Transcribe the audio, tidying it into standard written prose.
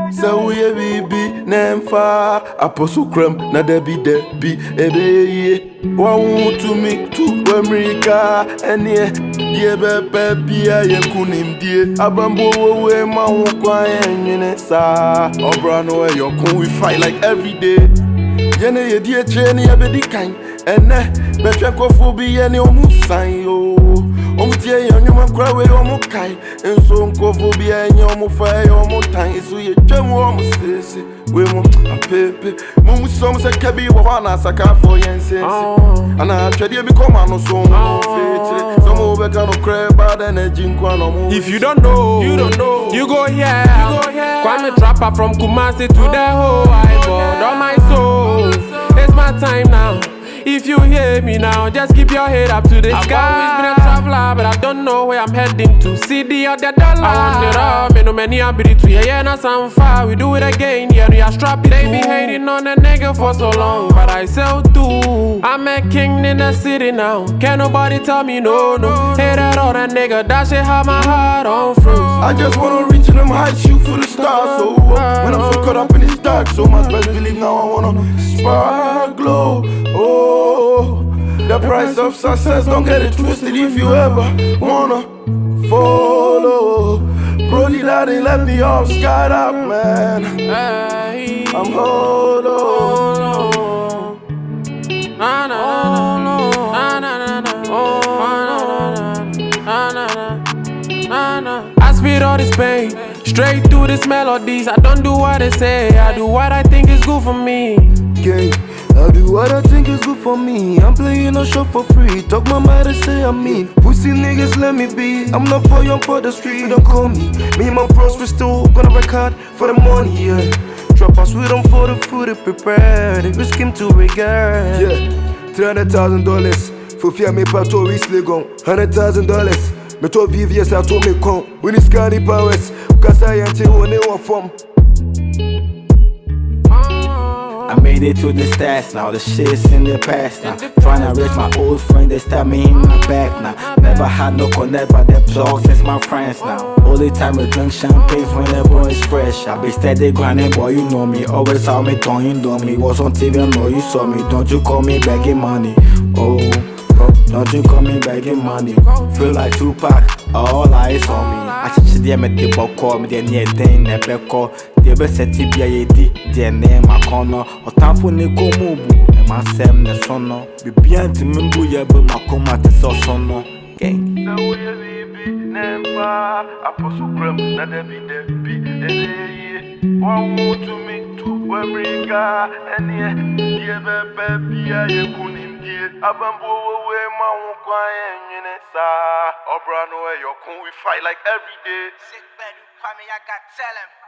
So we a bibi nemfa apostle crem na debi ebe wa to me to America ene die be bia ye kunim die abambo we ma wo kwa enwene sa obra no e yokun we fight like every day yene ye die train ye be di kan ene be hwe kofo bi ye ne omu san yo omutie ye nyuma kra we omu kai enso nkofo bi enye omu fa ye omu tan isu ye twem omu sese we mo apepe mu som se kabi wo na saka for yense ana twede bi koma no so fetire so mo be kan kra bad energy nkwa no mo. If you don't know, you go here. Kwame Trapper from Kumasi to the whole iPod on my soul. It's my time now. If you hear me now, just keep your head up to the sky. I've always been a traveler, but I don't know where I'm heading to. CD or the dollar. I want it all, me no many ability to. Yeah, not some far. We do it again, yeah, we are strapped. They be hating on a nigga for so long, but I sell too. I'm a king in the city now. Can't nobody tell me no. Hey, that other nigga, that shit have my heart on froze. I just wanna reach them heights, shoot for the stars. So when I'm so caught up in this dark, so much best believe now I wanna spark glow. Oh, the price of success, don't get it twisted if you ever wanna follow. Brody daddy let me off, sky up, man. I'm hollow. I spit all this pain straight through these melodies. I don't do what they say, I do what I think is good for me. Okay, I do what I think is good for me. I'm playing a show for free. Talk my mind and say I'm mean. Pussy niggas let me be. I'm not for young for the street, don't call me. Me and my bros we still gonna record for the money, yeah. Drop us with them for the food they prepared. If we scheme to regard, yeah. $300,000 for fear me pato recently gone. $100,000 me to VVS I told me come. We need scanny powers. Cause I ain't one from. I made it to the stats now, the shit's in the past now. Tryna reach my old friend, they stab me in my back now. Never had no connect, but they blogs, it's my friends now. Only time we drink champagne when the boy is fresh. I be steady grinding, boy, you know me. Always saw me, don't you know me. Was on TV, I know you saw me. Don't you call me begging money. Oh, don't you call me begging money. Feel like Tupac, all eyes on me. I should see them at the book call me, then yeah, then never call. They be set to be a D, their name, my corner. Or time for Nico Mubu, and my Sam, the son. Be beyond to Mimbu, yeah, but my coma to Sosono. Gang. So we never apostle crem, not be one to me to America, and yeah, baby, I couldn't get Abambo away, my quiet, Obrano, we fight like every day. Sick bed, I got tell him.